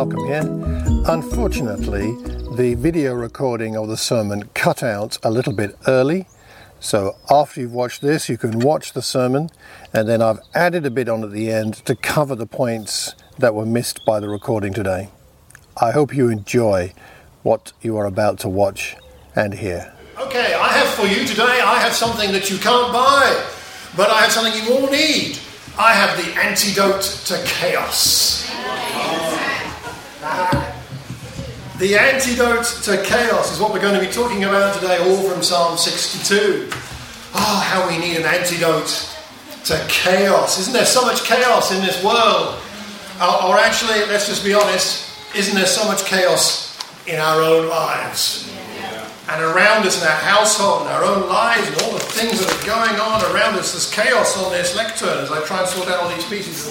Malcolm here. Unfortunately, the video recording of the sermon cut out a little bit early. So after you've watched this, you can watch the sermon, and then I've added a bit on at the end to cover the points that were missed by the recording today. I hope you enjoy what you are about to watch and hear. Okay, I have for you today, I have something that you can't buy, but I have something you all need. I have the antidote to chaos. The antidote to chaos is what we're going to be talking about today, all from Psalm 62. How we need an antidote to chaos. Isn't there so much chaos in this world? Or actually, let's just be honest, isn't there so much chaos in our own lives? And around us in our household, in our own lives, and all the things that are going on around us, there's chaos on this lectern as I try and sort out all these pieces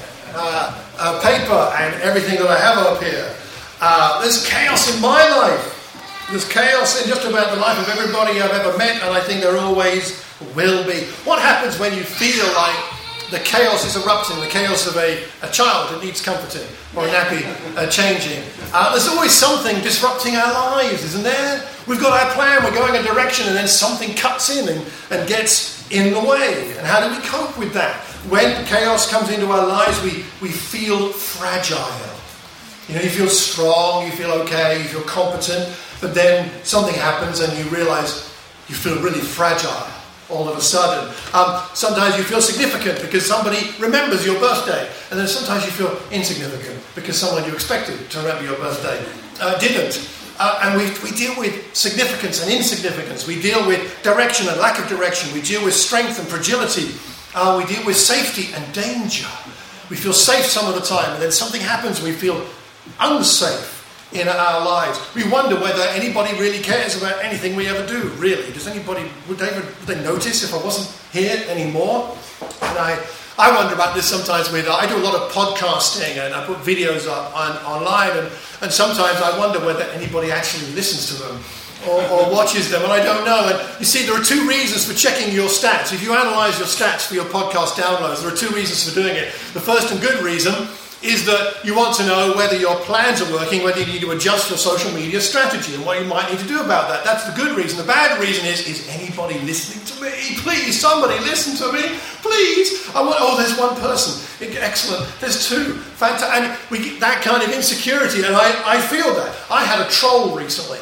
of paper and everything that I have up here. There's chaos in my life. There's chaos in just about the life of everybody I've ever met, and I think there always will be. What happens when you feel like the chaos is erupting, the chaos of a child that needs comforting, or a nappy changing? There's always something disrupting our lives, isn't there? We've got our plan, we're going a direction, and then something cuts in and gets in the way. And how do we cope with that? When chaos comes into our lives, we feel fragile. You know, you feel strong, you feel okay, you feel competent, but then something happens and you realise you feel really fragile all of a sudden. Sometimes you feel significant because somebody remembers your birthday, and then sometimes you feel insignificant because someone you expected to remember your birthday didn't. And we deal with significance and insignificance. We deal with direction and lack of direction. We deal with strength and fragility. We deal with safety and danger. We feel safe some of the time, and then something happens and we feel unsafe in our lives. We wonder whether anybody really cares about anything we ever do, really. Does anybody, would they notice if I wasn't here anymore? And I wonder about this sometimes I do a lot of podcasting and I put videos up online, and sometimes I wonder whether anybody actually listens to them or watches them, and I don't know. And you see, there are two reasons for checking your stats. If you analyse your stats for your podcast downloads, there are two reasons for doing it. The first and good reason is that you want to know whether your plans are working, whether you need to adjust your social media strategy and what you might need to do about that. That's the good reason. The bad reason is anybody listening to me? Please, somebody listen to me. Please. There's one person. Excellent. There's two. Fantastic. And we get that kind of insecurity, and I feel that. I had a troll recently.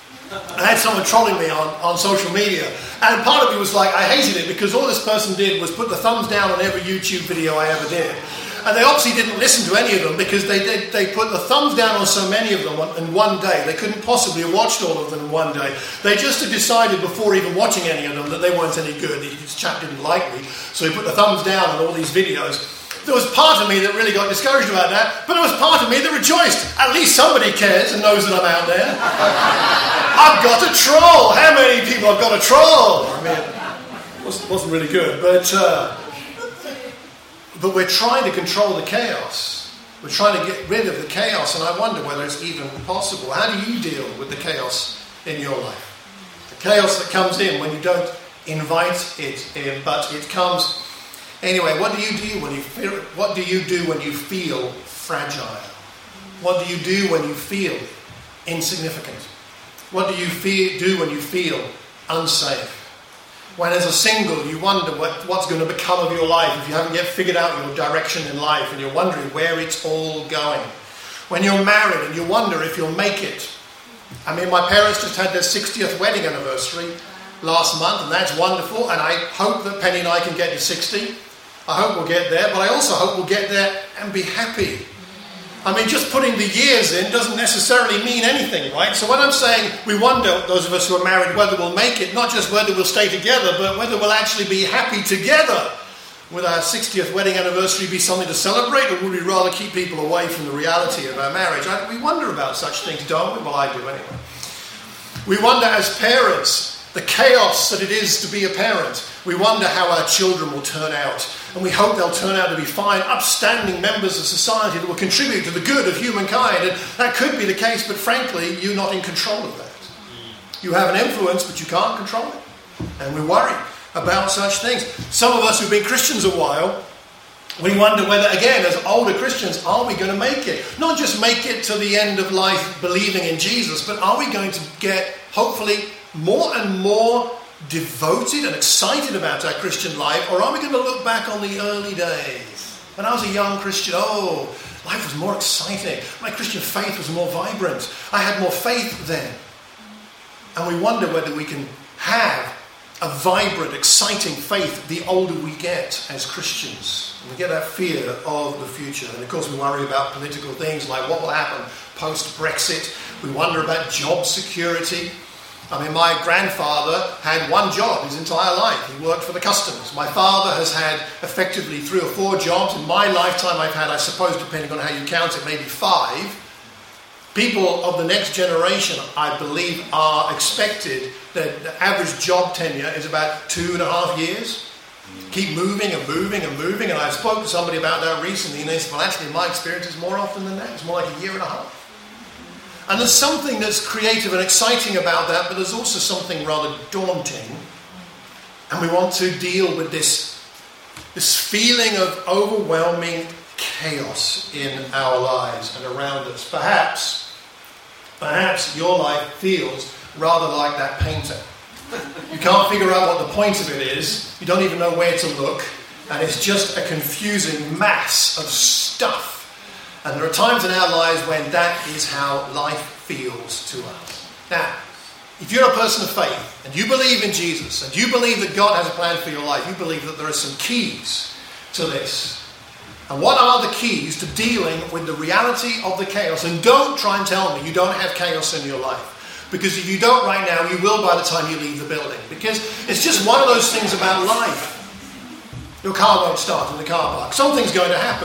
I had someone trolling me on social media, and part of me was like, I hated it because all this person did was put the thumbs down on every YouTube video I ever did. And they obviously didn't listen to any of them because they put the thumbs down on so many of them in one day. They couldn't possibly have watched all of them in one day. They just had decided before even watching any of them that they weren't any good. This chap didn't like me, so he put the thumbs down on all these videos. There was part of me that really got discouraged about that, but there was part of me that rejoiced. At least somebody cares and knows that I'm out there. I've got a troll. How many people have got a troll? I mean, it wasn't really good, but we're trying to control the chaos. We're trying to get rid of the chaos, and I wonder whether it's even possible. How do you deal with the chaos in your life? The chaos that comes in when you don't invite it in, but it comes. Anyway, what do you do when you feel? What do you do when you feel fragile? What do you do when you feel insignificant? What do you do when you feel unsafe? When as a single you wonder what's going to become of your life if you haven't yet figured out your direction in life and you're wondering where it's all going. When you're married and you wonder if you'll make it. I mean, my parents just had their 60th wedding anniversary last month, and that's wonderful, and I hope that Penny and I can get to 60. I hope we'll get there, but I also hope we'll get there and be happy. I mean, just putting the years in doesn't necessarily mean anything, right? So when I'm saying we wonder, those of us who are married, whether we'll make it, not just whether we'll stay together, but whether we'll actually be happy together. Will our 60th wedding anniversary be something to celebrate, or would we rather keep people away from the reality of our marriage? We wonder about such things, don't we? Well, I do anyway. We wonder as parents the chaos that it is to be a parent. We wonder how our children will turn out. And we hope they'll turn out to be fine, upstanding members of society that will contribute to the good of humankind. And that could be the case, but frankly, you're not in control of that. You have an influence, but you can't control it. And we worry about such things. Some of us who've been Christians a while We wonder whether, again, as older Christians, are we going to make it? Not just make it to the end of life believing in Jesus, but are we going to get, hopefully, more and more devoted and excited about our Christian life? Or are we going to look back on the early days? When I was a young Christian, life was more exciting. My Christian faith was more vibrant. I had more faith then. And we wonder whether we can have a vibrant, exciting faith the older we get as Christians. And we get that fear of the future. And of course we worry about political things like what will happen post-Brexit. We wonder about job security. I mean, my grandfather had one job his entire life. He worked for the customs. My father has had effectively 3 or 4 jobs. In my lifetime I've had, I suppose, depending on how you count it, maybe 5. People of the next generation, I believe, are expected that the average job tenure is about 2.5 years. Keep moving and moving and moving. And I spoke to somebody about that recently, and they said, well, actually, my experience is more often than that. It's more like 1.5 years. And there's something that's creative and exciting about that, but there's also something rather daunting. And we want to deal with this feeling of overwhelming chaos in our lives and around us. Perhaps your life feels rather like that painter. You can't figure out what the point of it is. You don't even know where to look. And it's just a confusing mass of stuff. And there are times in our lives when that is how life feels to us. Now, if you're a person of faith and you believe in Jesus and you believe that God has a plan for your life, you believe that there are some keys to this. And what are the keys to dealing with the reality of the chaos? And don't try and tell me you don't have chaos in your life. Because if you don't right now, you will by the time you leave the building. Because it's just one of those things about life. Your car won't start in the car park. Something's going to happen.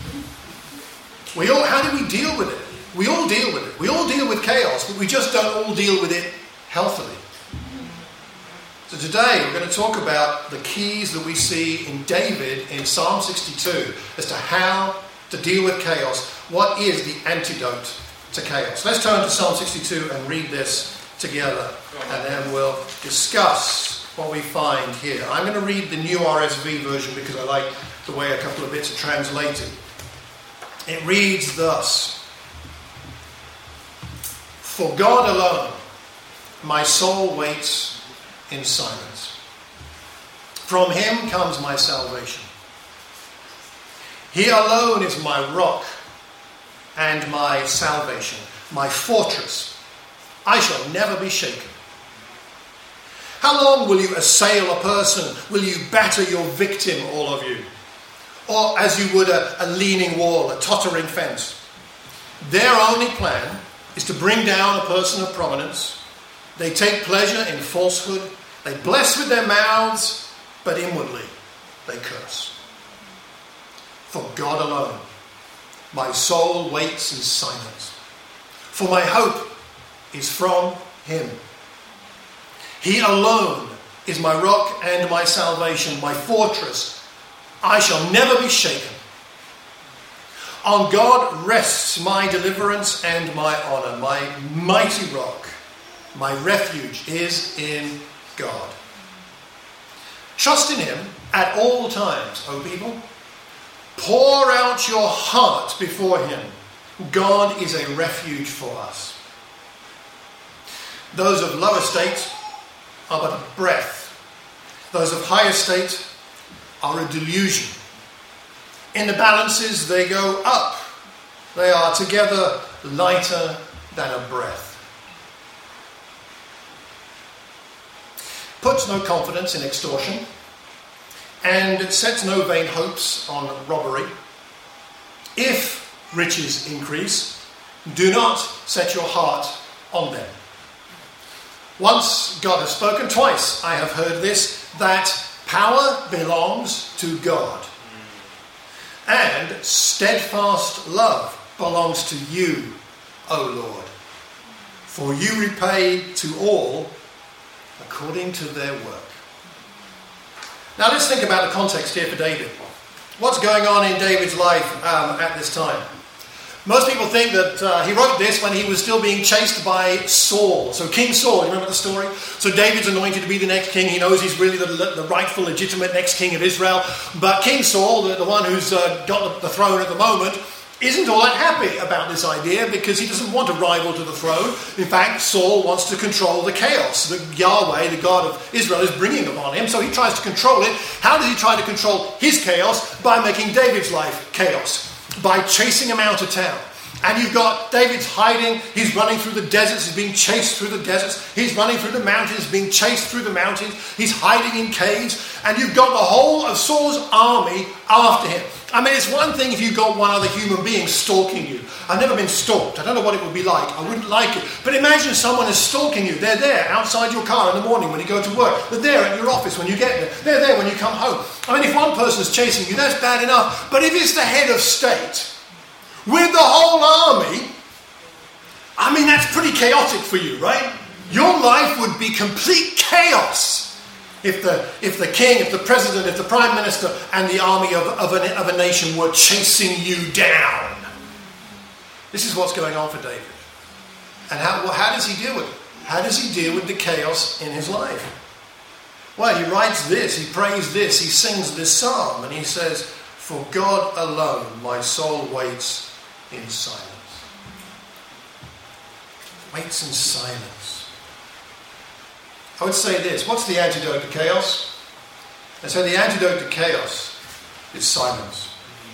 How do we deal with it? We all deal with it. We all deal with chaos, but we just don't all deal with it healthily. So today we're going to talk about the keys that we see in David in Psalm 62 as to how to deal with chaos. What is the antidote to chaos? Let's turn to Psalm 62 and read this together, and then we'll discuss what we find here. I'm going to read the new RSV version because I like the way a couple of bits are translated. It reads thus: For God alone my soul waits in silence. From him comes my salvation. He alone is my rock and my salvation, my fortress. I shall never be shaken. How long will you assail a person? Will you batter your victim, all of you? Or as you would a leaning wall, a tottering fence? Their only plan is to bring down a person of prominence. They take pleasure in falsehood. They bless with their mouths, but inwardly they curse. For God alone my soul waits in silence. For my hope is from him. He alone is my rock and my salvation, my fortress. I shall never be shaken. On God rests my deliverance and my honor, my mighty rock. My refuge is in God. Trust in him at all times, O people. Pour out your heart before him. God is a refuge for us. Those of low estate are but a breath. Those of high estate are a delusion. In the balances they go up. They are together lighter than a breath. Puts no confidence in extortion, and sets no vain hopes on robbery. If riches increase, do not set your heart on them. Once God has spoken, twice I have heard this, that power belongs to God, and steadfast love belongs to you, O Lord. For you repay to all according to their work. Now let's think about the context here for David. What's going on in David's life at this time? Most people think that he wrote this when he was still being chased by Saul. So King Saul, you remember the story? So David's anointed to be the next king. He knows he's really the rightful, legitimate next king of Israel. But King Saul, the one who's got the throne at the moment, isn't all that happy about this idea because he doesn't want a rival to the throne. In fact, Saul wants to control the chaos that Yahweh, the God of Israel, is bringing upon him. So he tries to control it. How does he try to control his chaos? By making David's life chaos. By chasing him out of town. And you've got David's hiding, he's running through the deserts, he's being chased through the deserts, he's running through the mountains, being chased through the mountains, he's hiding in caves, and you've got the whole of Saul's army after him. I mean, it's one thing if you've got one other human being stalking you. I've never been stalked, I don't know what it would be like, I wouldn't like it. But imagine someone is stalking you, they're there outside your car in the morning when you go to work, they're there at your office when you get there, they're there when you come home. I mean, if one person's chasing you, that's bad enough, but if it's the head of state with the whole army, I mean, that's pretty chaotic for you, right? Your life would be complete chaos if the king, if the president, if the prime minister and the army of a nation were chasing you down. This is what's going on for David. And how does he deal with it? How does he deal with the chaos in his life? Well, he writes this, he prays this, he sings this psalm, and he says, "For God alone my soul waits in silence." Waits in silence. I would say this. What's the antidote to chaos? I say the antidote to chaos is silence.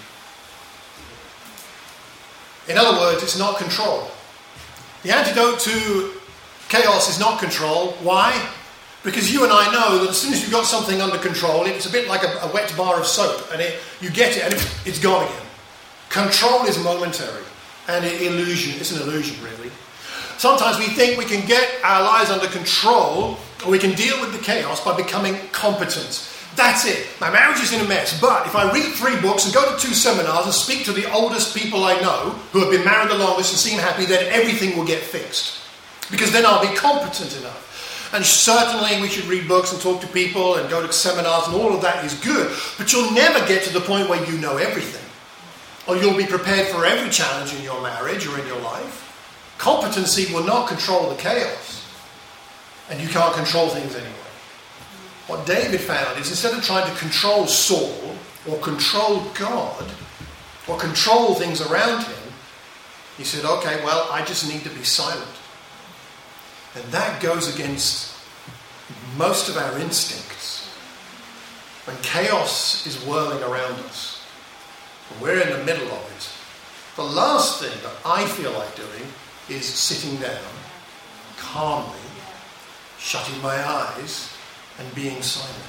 In other words, it's not control. The antidote to chaos is not control. Why? Because you and I know that as soon as you've got something under control, it's a bit like a wet bar of soap, and you get it and it's gone again. Control is momentary, and it's an illusion, really. Sometimes we think we can get our lives under control, or we can deal with the chaos by becoming competent. That's it. My marriage is in a mess, but if I read 3 books and go to 2 seminars and speak to the oldest people I know, who have been married the longest and seem happy, then everything will get fixed. Because then I'll be competent enough. And certainly we should read books and talk to people and go to seminars, and all of that is good. But you'll never get to the point where you know everything. Or you'll be prepared for every challenge in your marriage or in your life. Competency will not control the chaos. And you can't control things anyway. What David found is instead of trying to control Saul or control God or control things around him, he said, okay, well, I just need to be silent. And that goes against most of our instincts. When chaos is whirling around us, we're in the middle of it. The last thing that I feel like doing is sitting down, calmly, shutting my eyes, and being silent.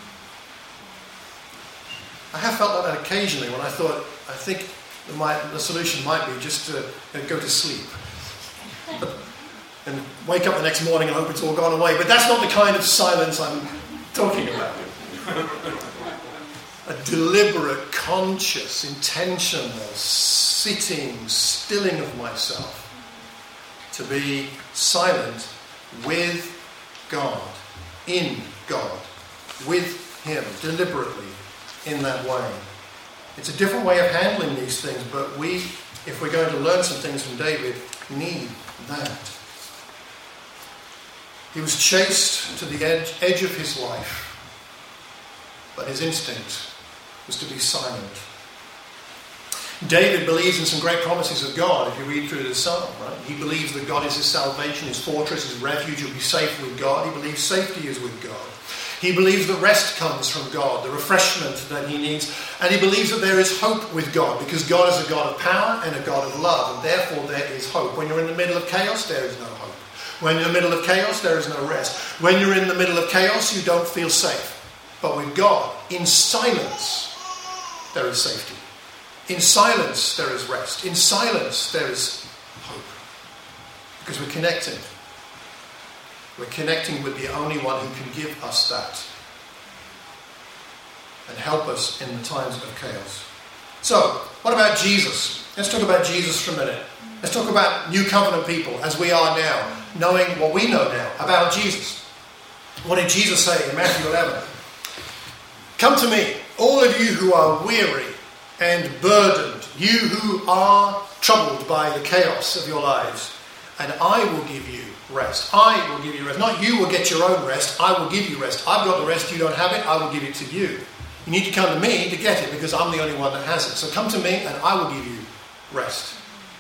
I have felt that occasionally when I think the solution might be just to go to sleep. And wake up the next morning and hope it's all gone away. But that's not the kind of silence I'm talking about. A deliberate, conscious, intentional sitting, stilling of myself to be silent with God, in God, with Him, deliberately in that way. It's a different way of handling these things, but we, if we're going to learn some things from David, need that. He was chased to the edge of his life, but his instinct was to be silent. David believes in some great promises of God if you read through the psalm, right? He believes that God is his salvation, his fortress, his refuge. He'll be safe with God. He believes safety is with God. He believes that rest comes from God, the refreshment that he needs. And he believes that there is hope with God, because God is a God of power and a God of love, and therefore there is hope. When you're in the middle of chaos, there is no hope. When you're in the middle of chaos, there is no rest. When you're in the middle of chaos, you don't feel safe. But with God, in silence, there is safety. In silence, there is rest. In silence, there is hope. Because we're connecting. We're connecting with the only one who can give us that and help us in the times of chaos. So, what about Jesus? Let's talk about Jesus for a minute. Let's talk about New Covenant people as we are now, knowing what we know now about Jesus. What did Jesus say in Matthew 11? Come to me, all of you who are weary and burdened, you who are troubled by the chaos of your lives, and I will give you rest. I will give you rest. Not you will get your own rest. I will give you rest. I've got the rest. You don't have it. I will give it to you. You need to come to me to get it because I'm the only one that has it. So come to me and I will give you rest.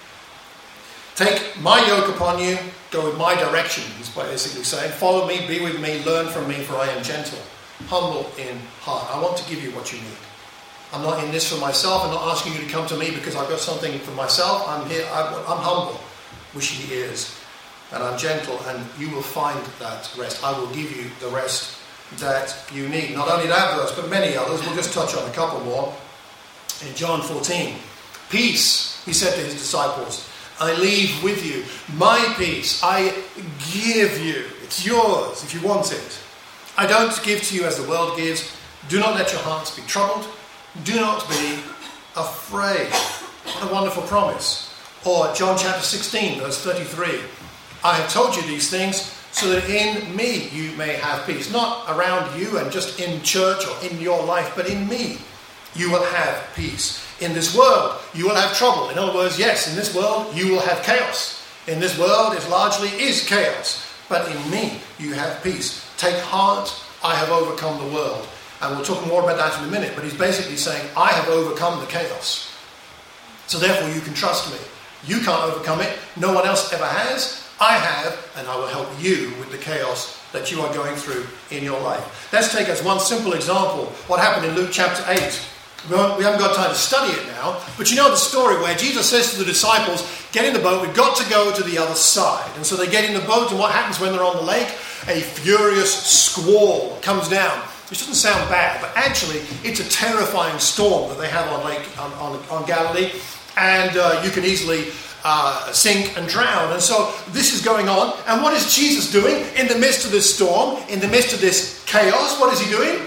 Take my yoke upon you. Go with my direction, he's basically saying. Follow me, be with me, learn from me, for I am gentle, humble in heart. I want to give you what you need. I'm not in this for myself. I'm not asking you to come to me because I've got something for myself. I'm here. I'm humble, wishy ears, and I'm gentle, and you will find that rest. I will give you the rest that you need. Not only that verse, but many others. We'll just touch on a couple more. In John 14, peace, he said to his disciples, I leave with you. My peace I give you. It's yours if you want it. I don't give to you as the world gives. Do not let your hearts be troubled. Do not be afraid. What a wonderful promise. Or John chapter 16, verse 33. I have told you these things so that in me you may have peace. Not around you and just in church or in your life, but in me you will have peace. In this world you will have trouble. In other words, yes, in this world you will have chaos. In this world it largely is chaos. But in me you have peace. Take heart, I have overcome the world. And we'll talk more about that in a minute. But he's basically saying, I have overcome the chaos. So therefore you can trust me. You can't overcome it. No one else ever has. I have, and I will help you with the chaos that you are going through in your life. Let's take as one simple example what happened in Luke chapter 8. We haven't got time to study it now, but you know the story where Jesus says to the disciples, get in the boat, we've got to go to the other side. And so they get in the boat, and what happens when they're on the lake? A furious squall comes down. Which doesn't sound bad, but actually it's a terrifying storm that they have on Galilee, and you can easily sink and drown. And so this is going on, and what is Jesus doing in the midst of this storm, in the midst of this chaos? What is he doing?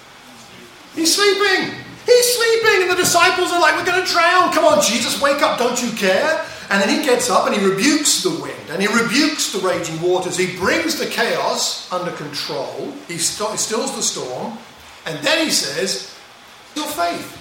He's sleeping. He's sleeping, and the disciples are like, we're going to drown. Come on, Jesus, wake up. Don't you care? And then he gets up and he rebukes the wind and he rebukes the raging waters. He brings the chaos under control. He stills the storm. And then he says, your faith.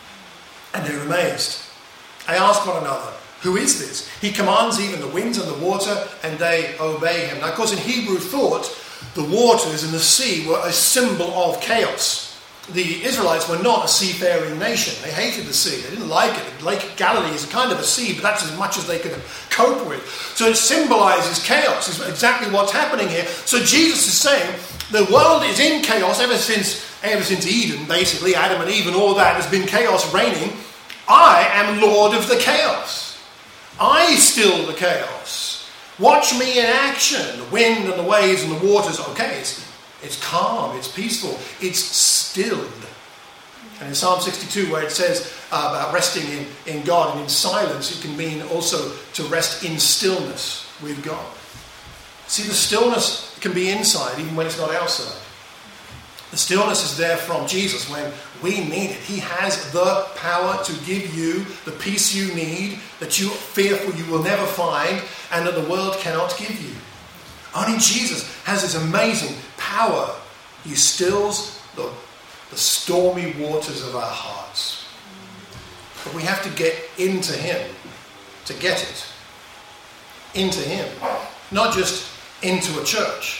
And they're amazed. They ask one another, who is this? He commands even the winds and the water, and they obey him. Now, of course, in Hebrew thought, the waters and the sea were a symbol of chaos. The Israelites were not a seafaring nation. They hated the sea. They didn't like it. Lake Galilee is a kind of a sea, but that's as much as they could cope with. So it symbolizes chaos. It's exactly what's happening here. So Jesus is saying the world is in chaos ever since Eden, basically. Adam and Eve and all that has been chaos reigning. I am Lord of the chaos. I still the chaos. Watch me in action. The wind and the waves and the waters. Okay, it's calm, it's peaceful, it's stilled. And in Psalm 62, where it says about resting in God and in silence, it can mean also to rest in stillness with God. See, the stillness can be inside, even when it's not outside. The stillness is there from Jesus when we need it. He has the power to give you the peace you need, that you are fearful you will never find, and that the world cannot give you. Only Jesus has this amazing power. He stills the stormy waters of our hearts. But we have to get into him to get it. Into him. Not just into a church.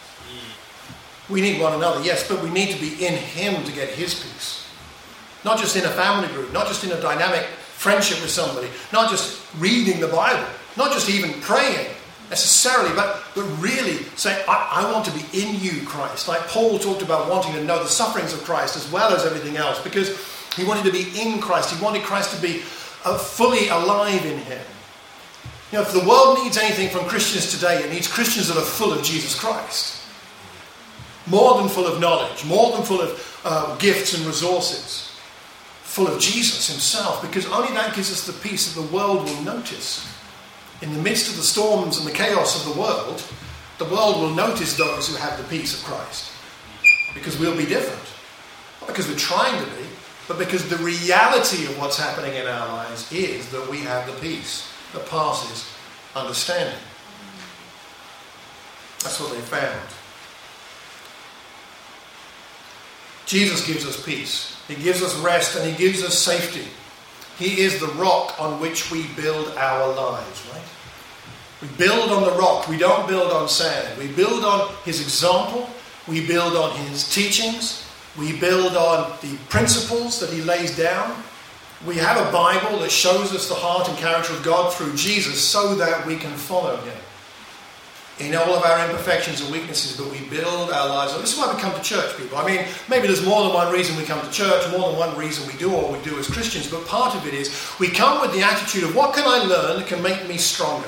We need one another, yes, but we need to be in him to get his peace. Not just in a family group, not just in a dynamic friendship with somebody, not just reading the Bible, not just even praying necessarily, but really say, I want to be in you, Christ. Like Paul talked about wanting to know the sufferings of Christ as well as everything else, because he wanted to be in Christ. He wanted Christ to be fully alive in him. You know, if the world needs anything from Christians today, it needs Christians that are full of Jesus Christ. More than full of knowledge, more than full of gifts and resources. Full of Jesus himself, because only that gives us the peace that the world will notice. In the midst of the storms and the chaos of the world will notice those who have the peace of Christ. Because we'll be different. Not because we're trying to be, but because the reality of what's happening in our lives is that we have the peace that passes understanding. That's what they found. Jesus gives us peace. He gives us rest and he gives us safety. He is the rock on which we build our lives, right? We build on the rock. We don't build on sand. We build on his example. We build on his teachings. We build on the principles that he lays down. We have a Bible that shows us the heart and character of God through Jesus so that we can follow him in all of our imperfections and weaknesses, but we build our lives. This is why we come to church, people. I mean, maybe there's more than one reason we come to church, more than one reason we do what we do as Christians, but part of it is we come with the attitude of what can I learn that can make me stronger?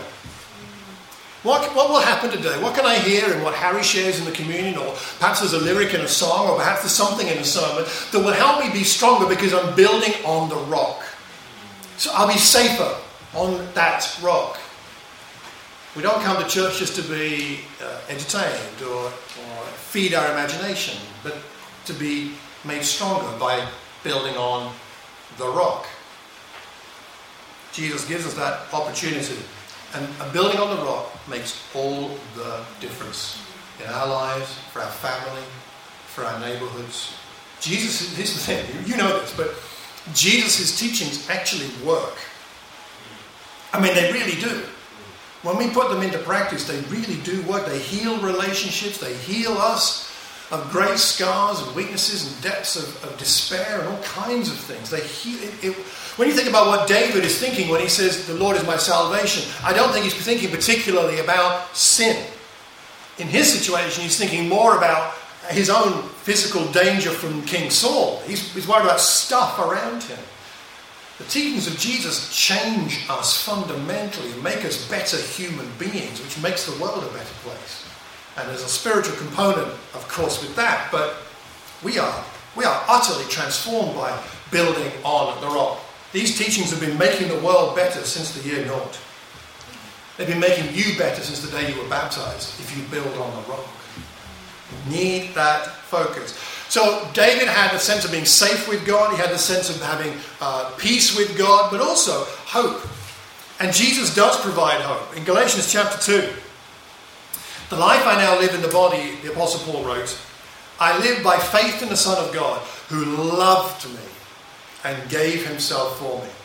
What will happen today? What can I hear in what Harry shares in the communion, or perhaps there's a lyric in a song, or perhaps there's something in a sermon that will help me be stronger because I'm building on the rock. So I'll be safer on that rock. We don't come to church just to be entertained or feed our imagination, but to be made stronger by building on the rock. Jesus gives us that opportunity. And building on the rock makes all the difference in our lives, for our family, for our neighborhoods. Jesus, here's the thing, you know this, but Jesus' teachings actually work. I mean, they really do. When we put them into practice, they really do work. They heal relationships, they heal us of great scars and weaknesses and depths of despair and all kinds of things. They heal it. When you think about what David is thinking when he says, the Lord is my salvation, I don't think he's thinking particularly about sin. In his situation, he's thinking more about his own physical danger from King Saul. He's worried about stuff around him. The teachings of Jesus change us fundamentally and make us better human beings, which makes the world a better place. And there's a spiritual component, of course, with that, but we are utterly transformed by building on the rock. These teachings have been making the world better since the year 0. They've been making you better since the day you were baptized, if you build on the rock. You need that focus. So David had a sense of being safe with God. He had the sense of having peace with God, but also hope. And Jesus does provide hope. In Galatians chapter 2, the life I now live in the body, the Apostle Paul wrote, I live by faith in the Son of God, who loved me and gave himself for me.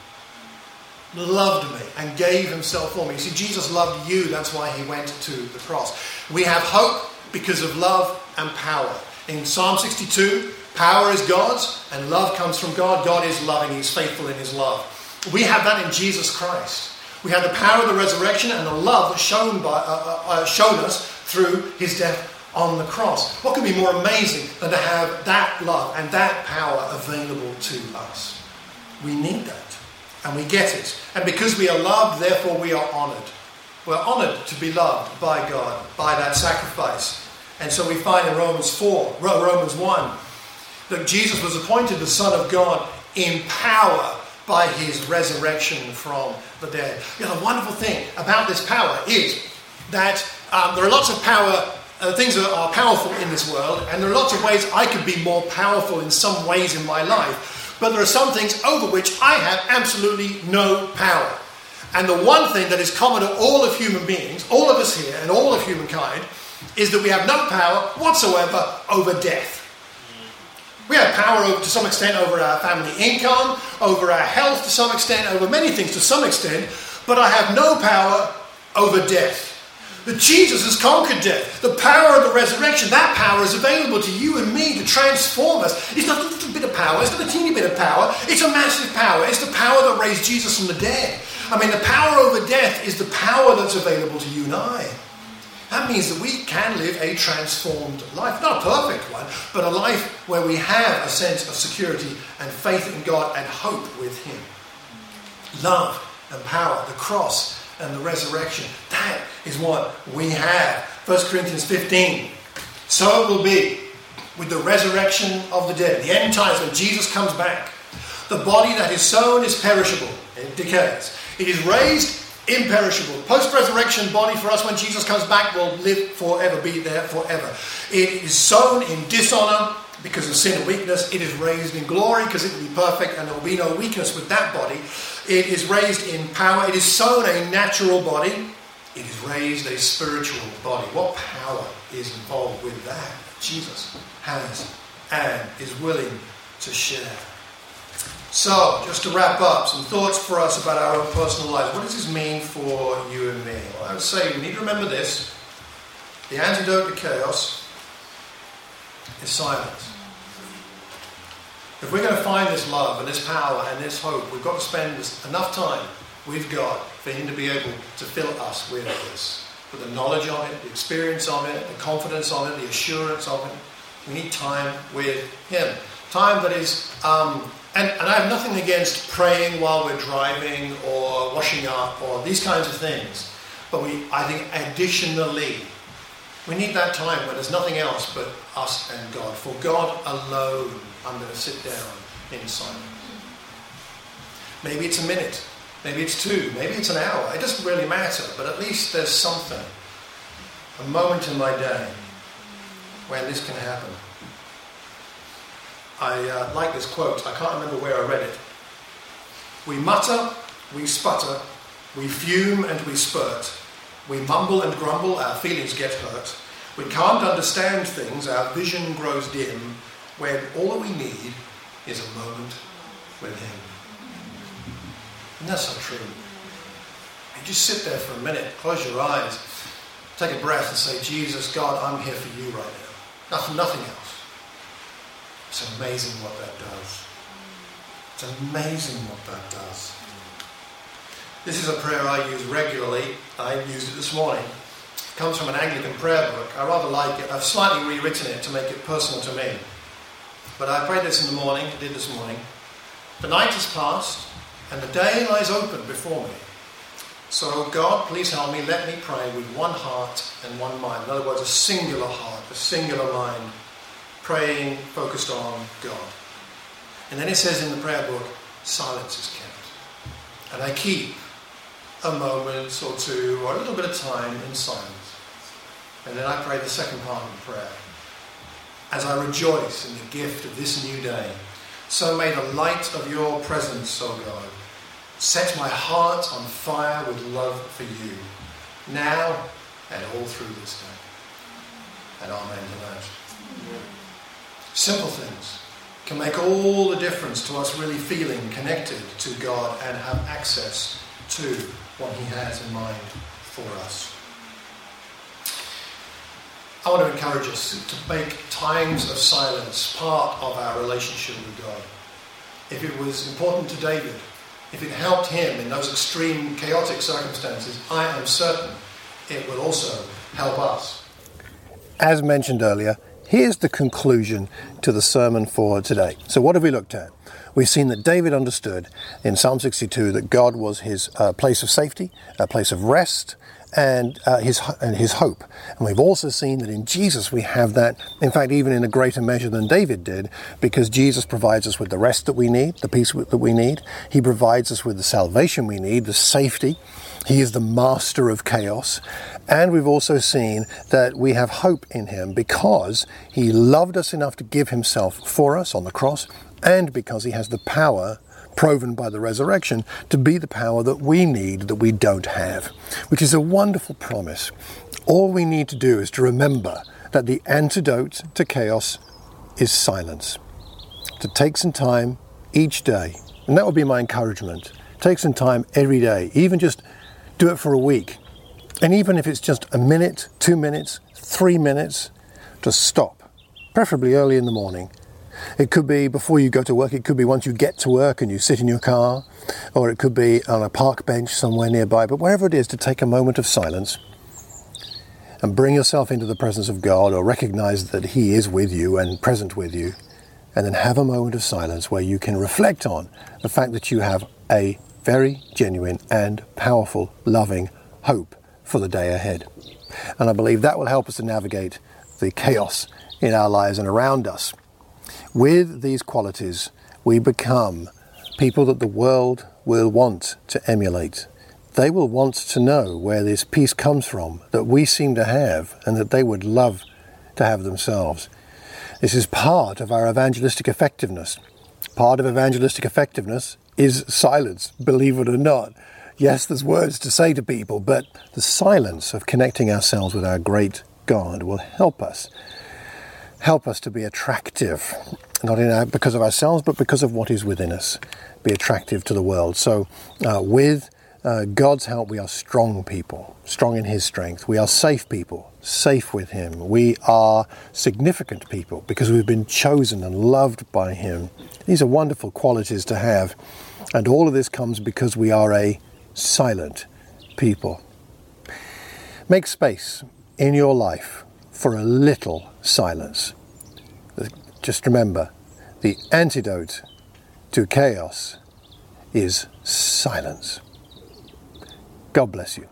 Loved me and gave himself for me. You see, Jesus loved you. That's why he went to the cross. We have hope because of love and power. In Psalm 62, power is God's and love comes from God. God is loving. He's faithful in his love. We have that in Jesus Christ. We have the power of the resurrection and the love shown us through his death on the cross. What could be more amazing than to have that love and that power available to us? We need that. And we get it. And because we are loved, therefore we are honoured. We're honoured to be loved by God, by that sacrifice. And so we find in Romans 1, that Jesus was appointed the Son of God in power by his resurrection from the dead. You know, the wonderful thing about this power is that there are lots of power, things that are powerful in this world, and there are lots of ways I could be more powerful in some ways in my life. But there are some things over which I have absolutely no power. And the one thing that is common to all of human beings, all of us here and all of humankind, is that we have no power whatsoever over death. We have power to some extent over our family income, over our health to some extent, over many things to some extent, but I have no power over death. But Jesus has conquered death. The power of the resurrection, that power is available to you and me to transform us. It's not a little bit of power, it's not a teeny bit of power, it's a massive power. It's the power that raised Jesus from the dead. I mean, the power over death is the power that's available to you and I. That means that we can live a transformed life. Not a perfect one, but a life where we have a sense of security and faith in God and hope with him. Love and power, the cross and the resurrection. That is what we have. 1 Corinthians 15. So it will be with the resurrection of the dead. The end times when Jesus comes back. The body that is sown is perishable. It decays. It is raised imperishable. Post-resurrection body for us when Jesus comes back will live forever, be there forever. It is sown in dishonour because of sin and weakness. It is raised in glory because it will be perfect and there will be no weakness with that body. It is raised in power. It is sown a natural body. It is raised a spiritual body. What power is involved with that? Jesus has and is willing to share. So, just to wrap up, some thoughts for us about our own personal lives. What does this mean for you and me? Well, I would say we need to remember this. The antidote to chaos is silence. If we're going to find this love and this power and this hope, we've got to spend enough time with God for Him to be able to fill us with this. With the knowledge of it, the experience of it, the confidence of it, the assurance of it. We need time with Him. Time that is... And I have nothing against praying while we're driving or washing up or these kinds of things. But I think additionally, we need that time where there's nothing else but us and God. For God alone, I'm going to sit down in silence. Maybe it's a minute, maybe it's 2, maybe it's an hour. It doesn't really matter, but at least there's something. A moment in my day when this can happen. I like this quote. I can't remember where I read it. We mutter, we sputter, we fume and we spurt. We mumble and grumble, our feelings get hurt. We can't understand things, our vision grows dim, when all we need is a moment with Him. And that's so true. You just sit there for a minute, close your eyes, take a breath and say, Jesus, God, I'm here for you right now. Nothing else. It's amazing what that does. It's amazing what that does. This is a prayer I use regularly. I used it this morning. It comes from an Anglican prayer book. I rather like it. I've slightly rewritten it to make it personal to me. But I prayed this in the morning, did this morning. The night has passed, and the day lies open before me. So God, please help me, let me pray with one heart and one mind. In other words, a singular heart, a singular mind, praying, focused on God. And then it says in the prayer book, silence is kept. And I keep a moment or 2 or a little bit of time in silence. And then I pray the second part of the prayer. As I rejoice in the gift of this new day, so may the light of your presence, O God, set my heart on fire with love for you, now and all through this day. And amen to that. Simple things can make all the difference to us really feeling connected to God and have access to what He has in mind for us. I want to encourage us to make times of silence part of our relationship with God. If it was important to David, if it helped him in those extreme chaotic circumstances, I am certain it will also help us. As mentioned earlier, here's the conclusion to the sermon for today. So what have we looked at? We've seen that David understood in Psalm 62 that God was his place of safety, a place of rest, and his hope. And we've also seen that in Jesus we have that, in fact, even in a greater measure than David did, because Jesus provides us with the rest that we need, the peace that we need. He provides us with the salvation we need, the safety. He is the master of chaos. And we've also seen that we have hope in Him because He loved us enough to give Himself for us on the cross, and because He has the power proven by the resurrection to be the power that we need that we don't have, which is a wonderful promise. All we need to do is to remember that the antidote to chaos is silence. To take some time each day, and that would be my encouragement. Take some time every day, even just do it for a week. And even if it's just a minute, 2 minutes, 3 minutes, to stop, preferably early in the morning. It could be before you go to work, it could be once you get to work and you sit in your car, or it could be on a park bench somewhere nearby, but wherever it is, to take a moment of silence and bring yourself into the presence of God, or recognize that He is with you and present with you, and then have a moment of silence where you can reflect on the fact that you have a very genuine and powerful, loving hope for the day ahead. And I believe that will help us to navigate the chaos in our lives and around us. With these qualities, we become people that the world will want to emulate. They will want to know where this peace comes from that we seem to have and that they would love to have themselves. This is part of our evangelistic effectiveness. Part of evangelistic effectiveness is silence, believe it or not. Yes, there's words to say to people, but the silence of connecting ourselves with our great God will help us help us to be attractive, not because of ourselves, but because of what is within us. Be attractive to the world. So with God's help, we are strong people, strong in His strength. We are safe people, safe with Him. We are significant people because we've been chosen and loved by Him. These are wonderful qualities to have. And all of this comes because we are a silent people. Make space in your life for a little silence. Just remember, the antidote to chaos is silence. God bless you.